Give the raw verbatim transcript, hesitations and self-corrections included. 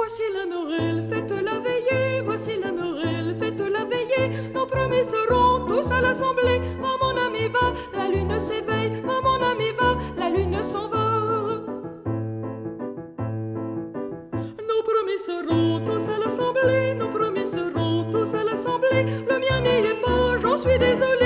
Voici la Noël, faites la veillée, voici la Noël, faites la veillée. Nos promis seront tous à l'assemblée. Va mon ami, va, la lune s'éveille. Va mon ami, va, la lune s'en va. Nos promis seront tous à l'assemblée, nos promis seront tous à l'assemblée. Le mien n'y est pas, j'en suis désolée.